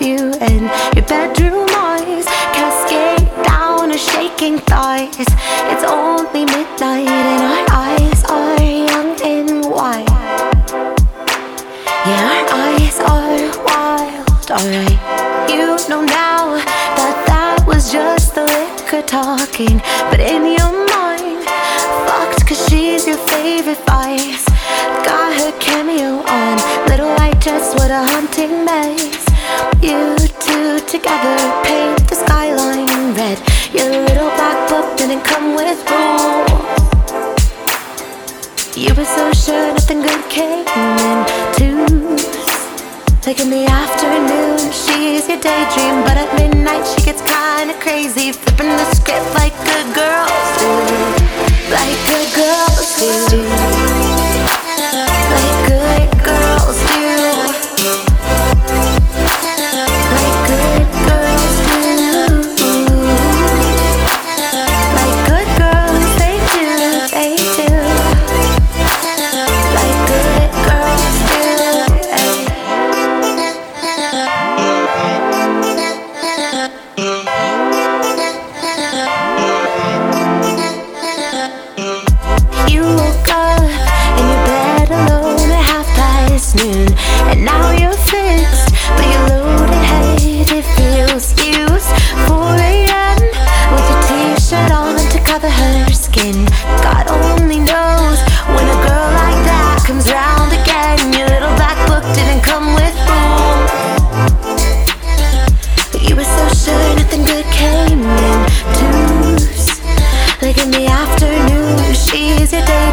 you and your bedroom noise cascade down her shaking thighs. It's only midnight and our eyes are young and wide. Yeah, our eyes are wild, alright. You know now that that was just the liquor talking, but in your mind, fucked cause she's your favorite vice. Got her cameo on, little white dress with a hunting maze. You two together paint the skyline red. Your little black book didn't come with rules. You were so sure nothing good came in twos. Like in the afternoon, she's your daydream, but at midnight she gets kinda crazy, flipping the script like good girls do. Like good girls do. Like good girls do. Like good girls do. Like good girls, they do, they do. Like good girls do. You woke up in your bed alone at noon, and now you're fixed, but you're loaded head, it feels used. 4 a.m. with your t-shirt on to cover her skin. God only knows when a girl like that comes round again. Your little black book didn't come with rules. You were so sure nothing good came in twos. Like in the afternoon, she's your day.